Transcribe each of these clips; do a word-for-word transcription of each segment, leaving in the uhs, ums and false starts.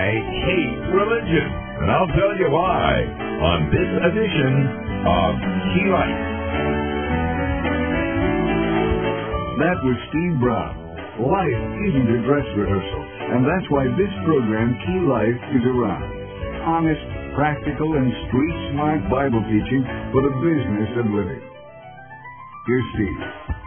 hate religion, and I'll tell you why on this edition of Key Life. That was Steve Brown. Life isn't a dress rehearsal, and that's why this program, Key Life, is around. Honest, practical, and street-smart Bible teaching for the business of living. Here's Steve.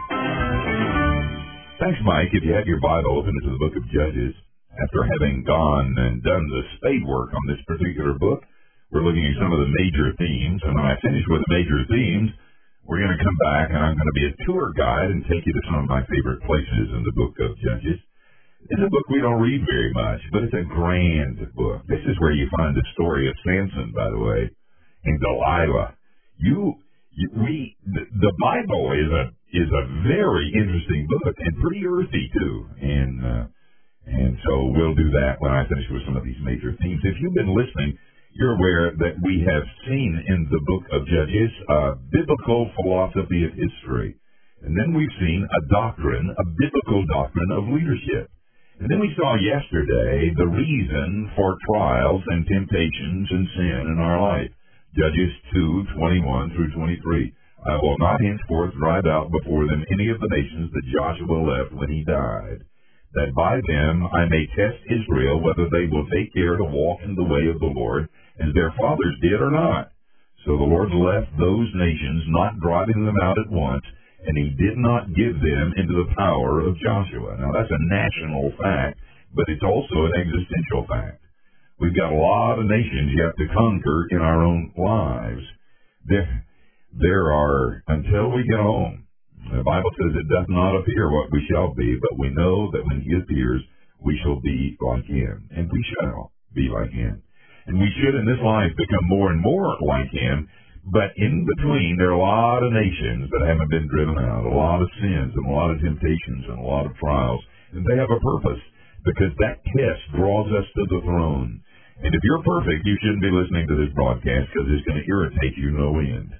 Thanks, Mike. If you have your Bible, open it to the book of Judges. After having gone and done the spade work on this particular book, we're looking at some of the major themes. And when I finish with the major themes, we're going to come back and I'm going to be a tour guide and take you to some of my favorite places in the book of Judges. It's a book we don't read very much, but it's a grand book. This is where you find the story of Samson, by the way, and Delilah. You, you we, the, the Bible is a is a very interesting book and pretty earthy too, and uh, and so we'll do that when I finish with some of these major themes. If you've been listening, you're aware that we have seen in the book of Judges a biblical philosophy of history, and then we've seen a doctrine, a biblical doctrine of leadership. And then we saw yesterday the reason for trials and temptations and sin in our life. Judges two, twenty-one through twenty-three. I will not henceforth drive out before them any of the nations that Joshua left when he died, that by them I may test Israel whether they will take care to walk in the way of the Lord, as their fathers did or not. So the Lord left those nations, not driving them out at once, and he did not give them into the power of Joshua. Now, that's a national fact, but it's also an existential fact. We've got a lot of nations you have to conquer in our own lives. There, there are, until we get home, the Bible says it doth not appear what we shall be, but we know that when he appears, we shall be like him, and we shall be like him. And we should in this life become more and more like him. But in between, there are a lot of nations that haven't been driven out, a lot of sins and a lot of temptations and a lot of trials. And they have a purpose, because that test draws us to the throne. And if you're perfect, you shouldn't be listening to this broadcast, because it's going to irritate you no end.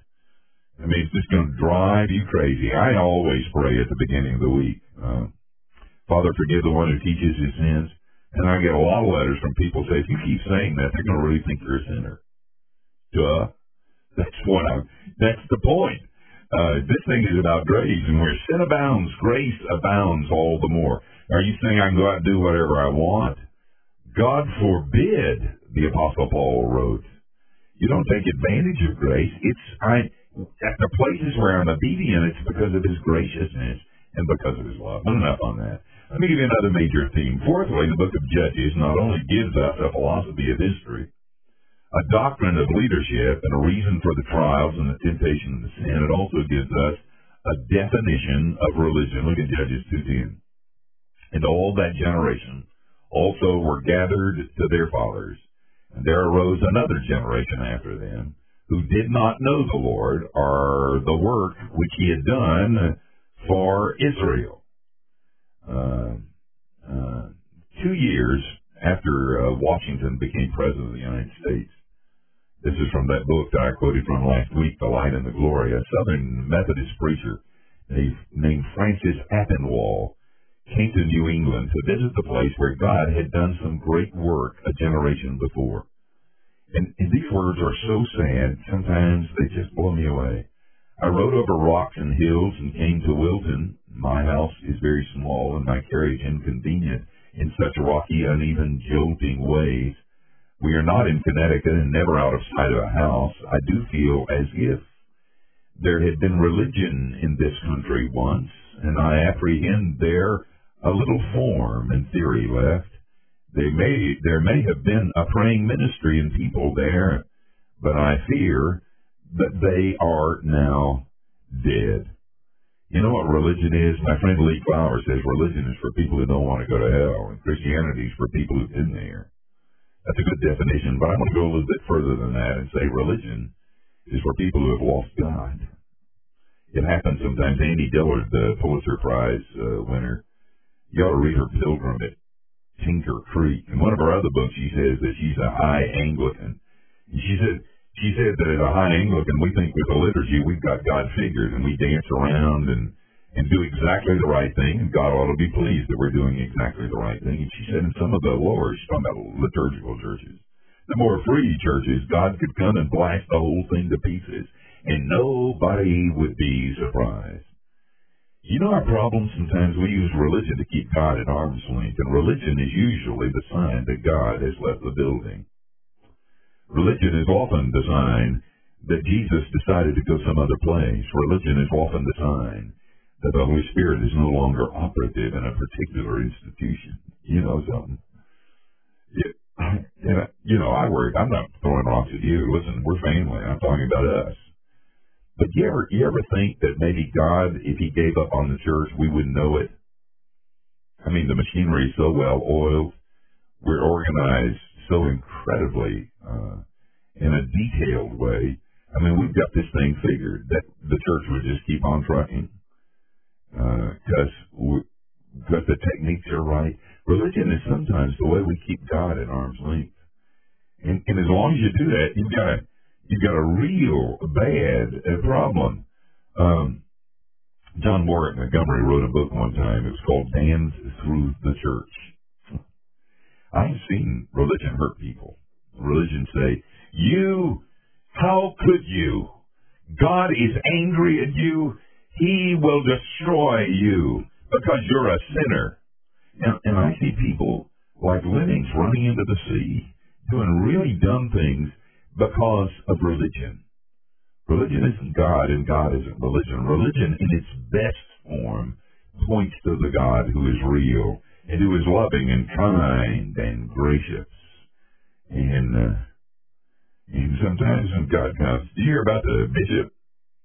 I mean, it's just going to drive you crazy. I always pray at the beginning of the week, uh, Father, forgive the one who teaches his sins. And I get a lot of letters from people say, if you keep saying that, they're going to really think you're a sinner. Duh. That's what I'm, that's the point. Uh, this thing is about grace, and where sin abounds, grace abounds all the more. Are you saying I can go out and do whatever I want? God forbid, the Apostle Paul wrote. You don't take advantage of grace. It's I at the places where I'm obedient, it's because of his graciousness and because of his love. Enough on that. Let me give you another major theme. Fourthly, the book of Judges not only gives us a philosophy of history, a doctrine of leadership, and a reason for the trials and the temptation and the sin, it also gives us a definition of religion. Look at Judges two ten. And all that generation also were gathered to their fathers, and there arose another generation after them, who did not know the Lord, or the work which he had done for Israel. Uh, uh, two years after uh, Washington became president of the United States, this is from that book that I quoted from last week, The Light and the Glory. A Southern Methodist preacher named Francis Aspinwall came to New England to visit the place where God had done some great work a generation before. And, and these words are so sad, sometimes they just blow me away. I rode over rocks and hills and came to Wilton. My house is very small and my carriage inconvenient in such rocky, uneven, jolting ways. We are not in Connecticut and never out of sight of a house. I do feel as if there had been religion in this country once, and I apprehend there a little form and theory left. They may, there may have been a praying ministry and people there, but I fear that they are now dead. You know what religion is? My friend Lee Clower says religion is for people who don't want to go to hell, and Christianity is for people who've been there. That's a good definition, but I want to go a little bit further than that and say religion is for people who have lost God. It happens sometimes. Andy Dillard, the Pulitzer Prize uh, winner, you ought to read her Pilgrim at Tinker Creek. In one of her other books, she says that she's a high Anglican. And she said she said that as a high Anglican, we think with the liturgy we've got God figured, and we dance around and and do exactly the right thing, and God ought to be pleased that we're doing exactly the right thing. And she said in some of the lower, she's talking about liturgical churches, the more free churches, God could come and blast the whole thing to pieces, and nobody would be surprised. You know our problem? Sometimes we use religion to keep God at arm's length, and religion is usually the sign that God has left the building. Religion is often the sign that Jesus decided to go some other place. Religion is often the sign that the Holy Spirit is no longer operative in a particular institution. You know something? Yeah, you know, I worry. I'm not throwing rocks at you. Listen, we're family. I'm talking about us. But you ever, you ever think that maybe God, if he gave up on the church, we wouldn't know it? I mean, the machinery is so well oiled. We're organized so incredibly uh, in a detailed way. I mean, we've got this thing figured that the church would just keep on trucking because uh, because the techniques are right. Religion is sometimes the way we keep God at arm's length. And, and as long as you do that, you've got a You've got a real bad uh, problem. Um, John Warwick Montgomery wrote a book one time. It was called Damned Through the Church. I've seen religion hurt people. Religion say, you, how could you? God is angry at you. He will destroy you because you're a sinner. And, and I see people like lemmings running into the sea, doing really dumb things because of religion. Religion isn't God, and God isn't religion. Religion, in its best form, points to the God who is real and who is loving and kind and gracious. And, uh, and sometimes when God comes, do you hear about the bishop?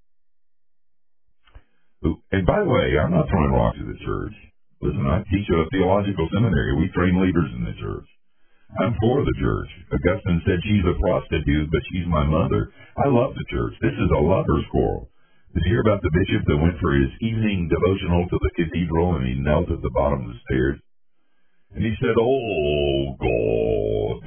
Who, and by the way, I'm not throwing rocks at the church. Listen, I teach at a theological seminary. We train leaders in the church. I'm for the church. Augustine said she's a prostitute, but she's my mother. I love the church. This is a lover's quarrel. Did you hear about the bishop that went for his evening devotional to the cathedral and he knelt at the bottom of the stairs? And he said, oh, God.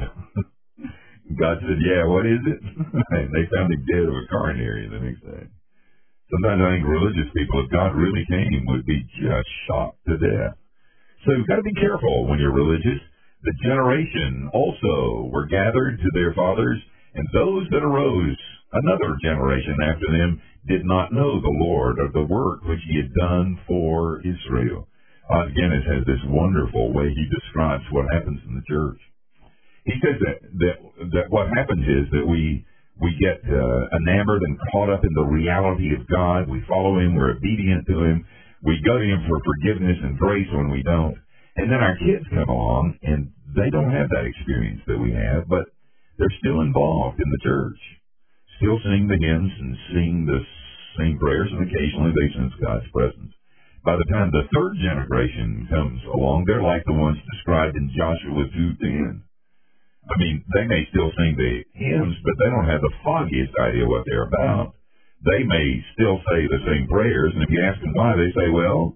God said, yeah, what is it? And they found him dead of a coronary the next day. Sometimes I think religious people, if God really came, would be just shocked to death. So you've got to be careful when you're religious. The generation also were gathered to their fathers, and those that arose, another generation after them, did not know the Lord or the work which he had done for Israel. Os Guinness has this wonderful way he describes what happens in the church. He says that that, that what happens is that we we get uh, enamored and caught up in the reality of God. We follow him. We're obedient to him. We go to him for forgiveness and grace when we don't. And then our kids come along, and they don't have that experience that we have, but they're still involved in the church, still sing the hymns and sing the same prayers, and occasionally they sense God's presence. By the time the third generation comes along, they're like the ones described in Joshua two ten. I mean, they may still sing the hymns, but they don't have the foggiest idea what they're about. They may still say the same prayers, and if you ask them why, they say, well,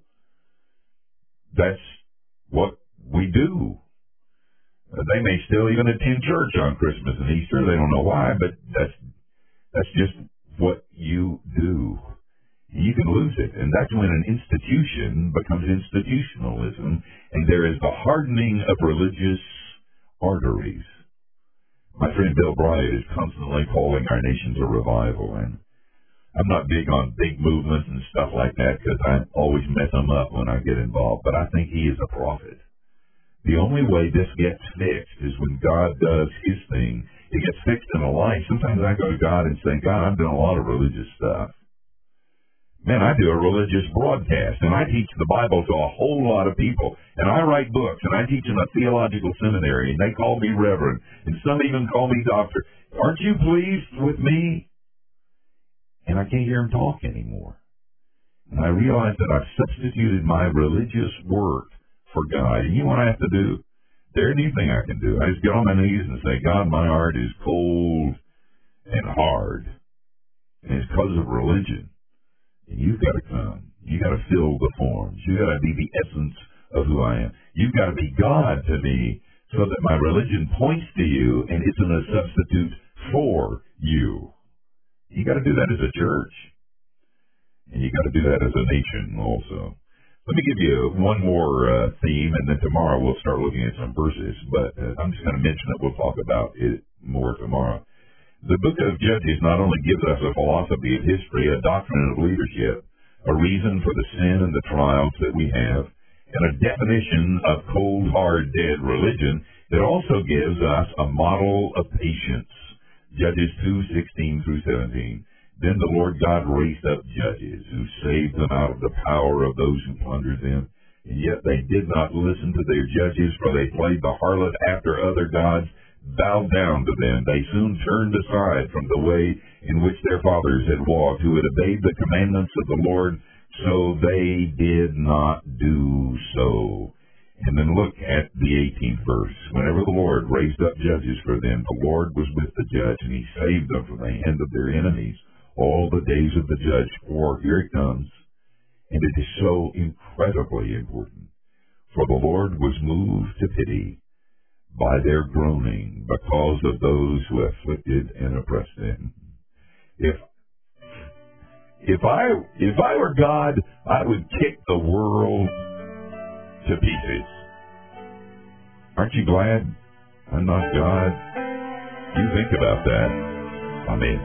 that's what we do. Uh, they may still even attend church on Christmas and Easter. They don't know why, but that's that's just what you do. You can lose it, and that's when an institution becomes institutionalism, and there is the hardening of religious arteries. My friend Bill Bryant is constantly calling our nation to revival, and I'm not big on big movements and stuff like that because I always mess them up when I get involved, but I think he is a prophet. The only way this gets fixed is when God does his thing. It gets fixed in a life. Sometimes I go to God and say, God, I'm doing a lot of religious stuff. Man, I do a religious broadcast, and I teach the Bible to a whole lot of people, and I write books, and I teach in a theological seminary, and they call me reverend, and some even call me doctor. Aren't you pleased with me? And I can't hear him talk anymore. And I realize that I've substituted my religious work for God. And you know what I have to do? There isn't anything I can do. I just get on my knees and say, God, my heart is cold and hard. And it's because of religion. And you've got to come. You've got to fill the forms. You've got to be the essence of who I am. You've got to be God to me so that my religion points to you and isn't a substitute for you. You got to do that as a church. And you got to do that as a nation also. Let me give you one more uh, theme, and then tomorrow we'll start looking at some verses. But uh, I'm just going to mention it. We'll talk about it more tomorrow. The book of Judges not only gives us a philosophy of history, a doctrine of leadership, a reason for the sin and the trials that we have, and a definition of cold, hard, dead religion, it also gives us a model of patience. Judges two, sixteen through seventeen. Then the Lord God raised up judges who saved them out of the power of those who plundered them. And yet they did not listen to their judges, for they played the harlot after other gods, bowed down to them. They soon turned aside from the way in which their fathers had walked, who had obeyed the commandments of the Lord, so they did not do so. And then look at the eighteenth verse. Whenever the Lord raised up judges for them, the Lord was with the judge, and he saved them from the hand of their enemies all the days of the judge. For here it comes, and it is so incredibly important. For the Lord was moved to pity by their groaning because of those who afflicted and oppressed them. If if I if I were God, I would kick the world to pieces. Aren't you glad I'm not God? You think about that. Amen.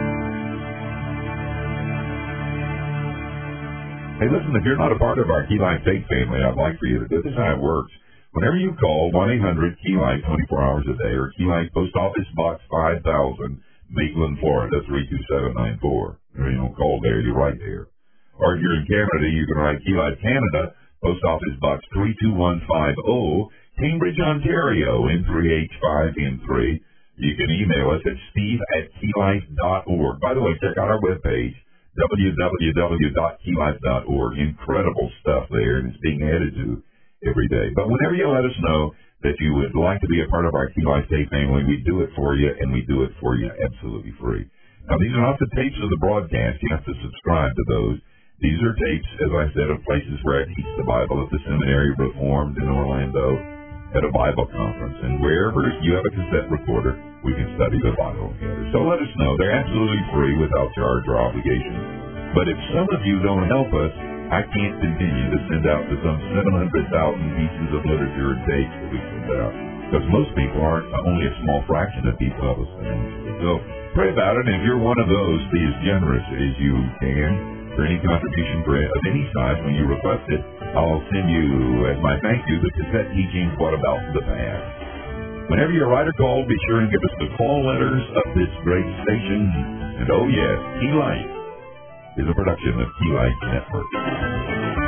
Hey, listen, if you're not a part of our Key Life Faith family, I'd like for you to do this. Is how it works. Whenever you call one eight hundred Key Life twenty-four hours a day, or Key Life Post Office Box five thousand, Maitland, Florida three two seven nine four. You don't call there, you're right there. Or if you're in Canada, you can write Key Life Canada, Post Office Box three two one five zero, Cambridge, Ontario, N three H five N three. You can email us at steve at keylife dot org. By the way, check out our webpage, w w w dot keylife dot org. Incredible stuff there, and it's being added to every day. But whenever you let us know that you would like to be a part of our Key Life Faith family, we do it for you, and we do it for you absolutely free. Now, these are not the tapes of the broadcast. You have to subscribe to those. These are tapes, as I said, of places where I teach the Bible, at the Seminary Reformed in Orlando, at a Bible conference, and wherever you have a cassette recorder, we can study the Bible together. So let us know. They're absolutely free, without charge or obligation. But if some of you don't help us, I can't continue to send out to some seven hundred thousand pieces of literature and tapes that we send out, because most people aren't, only a small fraction of people have us. So pray about it, and if you're one of those, be as generous as you can. For any contribution of any size, when you request it, I'll send you, as my thank you, the cassette teachings, What About the Past. Whenever you write or call, be sure and give us the call letters of this great station. And oh yes, Key Life is a production of Key Life Network.